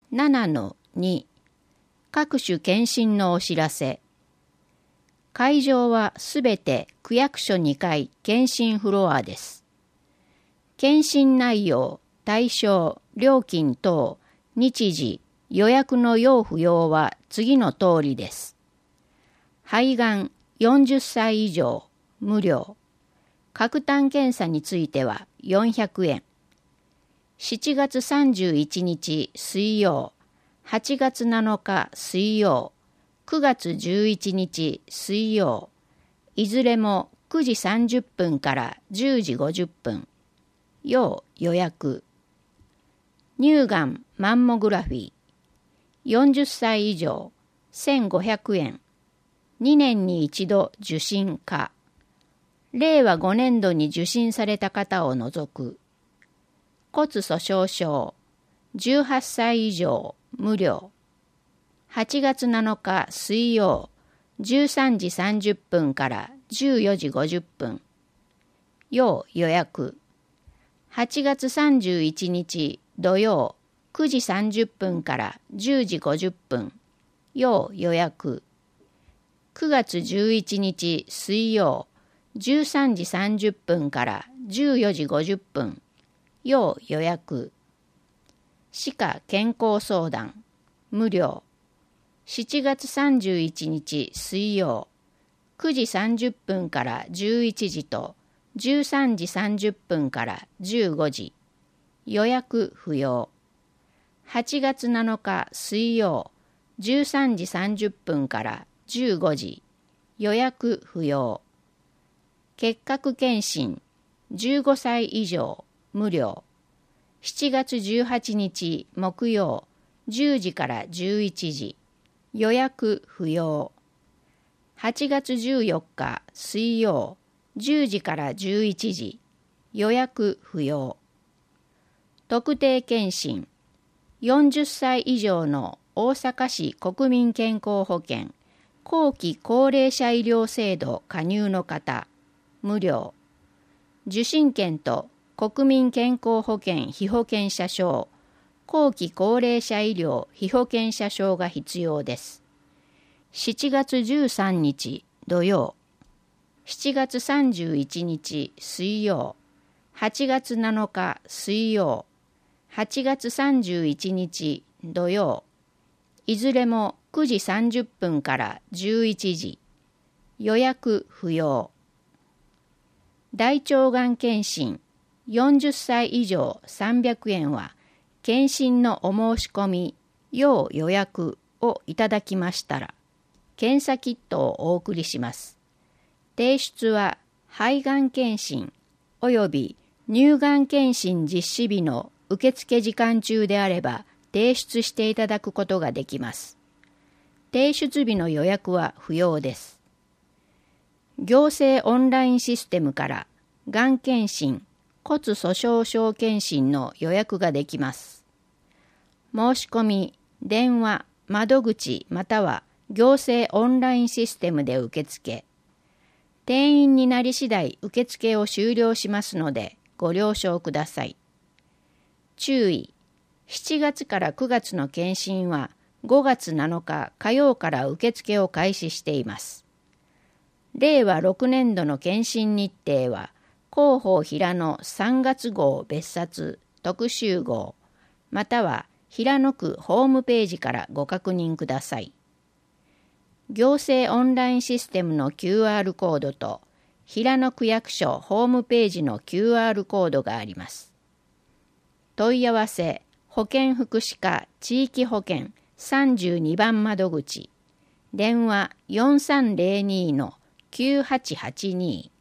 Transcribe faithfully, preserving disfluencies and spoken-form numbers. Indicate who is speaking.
Speaker 1: ななのに 各種検診のお知らせ。会場はすべて区役所にかい検診フロアです。検診内容、対象、料金等、日時、予約の要不要は次の通りです。肺がんよんじゅっさい以上無料。核炭検査についてはよんひゃくえん。しちがつさんじゅういちにち水曜、はちがつなのか水曜、くがつじゅういちにち水曜、いずれもくじさんじゅっぷんからじゅうじごじゅっぷん。要予約。乳がんマンモグラフィー。よんじゅっさい以上せんごひゃくえん。にねんに一度受診可。れいわごねんどに受診された方を除く。骨粗しょう症じゅうはっさい以上無料。はちがつなのか水曜じゅうさんじさんじゅっぷんからじゅうよじごじゅっぷん。要予約。はちがつさんじゅういちにち土曜くじさんじゅっぷんからじゅうじごじゅっぷん。要予約。くがつじゅういちにち水曜じゅうさんじさんじゅっぷんからじゅうよじごじゅっぷん。要予約。歯科健康相談無料。しちがつさんじゅういちにち水曜くじさんじゅっぷんからじゅういちじとじゅうさんじさんじゅっぷんからじゅうごじ。予約不要。はちがつなのか水曜じゅうさんじさんじゅっぷんからじゅうごじ。予約不要。結核検診じゅうごさい以上無料。しちがつじゅうはちにち木曜じゅうじからじゅういちじ。予約不要。はちがつじゅうよっか水曜じゅうじからじゅういちじ。予約不要。特定健診よんじゅっさい以上の大阪市国民健康保険後期高齢者医療制度加入の方無料。受診券と国民健康保険被保険者証後期高齢者医療被保険者証が必要です。しちがつじゅうさんにち土曜しちがつさんじゅういちにち水曜はちがつなのか水曜はちがつさんじゅういちにち土曜いずれもくじさんじゅっぷんからじゅういちじ。予約不要。大腸がん検診よんじゅっさい以上さんびゃくえんは検診のお申し込み要予約をいただきましたら検査キットをお送りします。提出は肺がん検診および乳がん検診実施日の受付時間中であれば提出していただくことができます。提出日の予約は不要です。行政オンラインシステムからがん検診、骨粗しょう症検診の予約ができます。申し込み、電話、窓口または行政オンラインシステムで受付。定員になり次第受付を終了しますのでご了承ください。注意、しちがつからくがつの検診はごがつなのか火曜から受付を開始しています。れいわろくねんどの検診日程は広報平野さんがつ号別冊特集号または平野区ホームページからご確認ください。行政オンラインシステムの キューアール コードと平野区役所ホームページの キューアール コードがあります。問い合わせ保健福祉課地域保健さんじゅうにばん窓口電話 よんさんぜろに のきゅうはちはちに